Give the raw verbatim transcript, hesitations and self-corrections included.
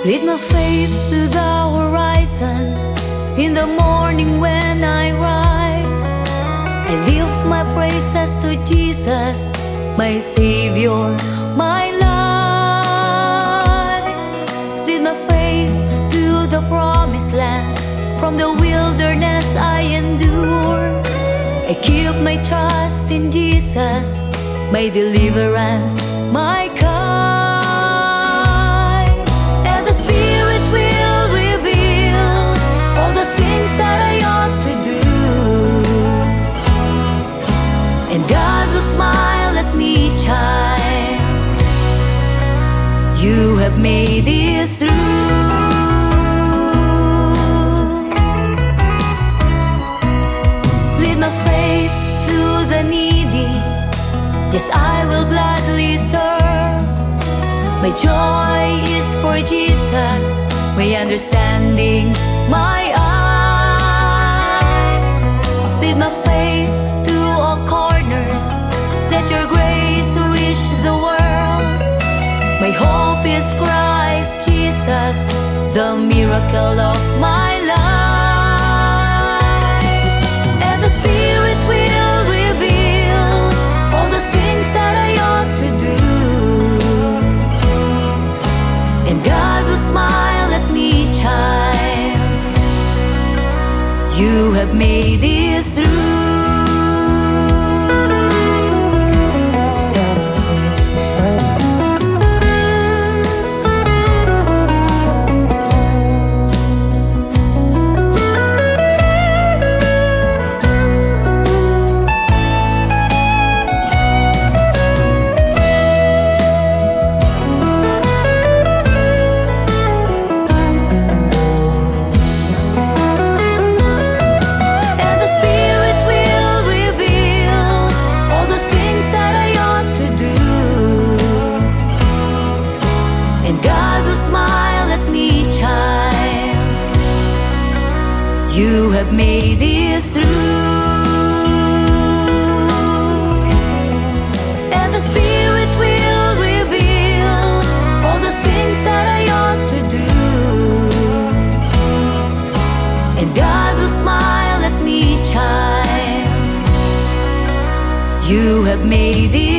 Lead my faith to the horizon. In the morning when I rise, I lift my praises to Jesus, my Savior, my life. Lead my faith to the promised land. From the wilderness I endure, I keep my trust in Jesus, my deliverance, my guide. And the Spirit will reveal all the things that I ought to do, and God will smile at me, child. You have made it through. Lead my faith to the needy, yes, I will gladly serve. My joy is for Jesus, my understanding, my eye. Lead my faith to all corners, let your grace reach the world. My hope is Christ Jesus, the miracle of my life. And the Spirit will reveal all the things that I ought to do, and God will smile at me, child. You have made it through. You have made it through. And the Spirit will reveal all the things that I ought to do, and God will smile at me, child. You have made it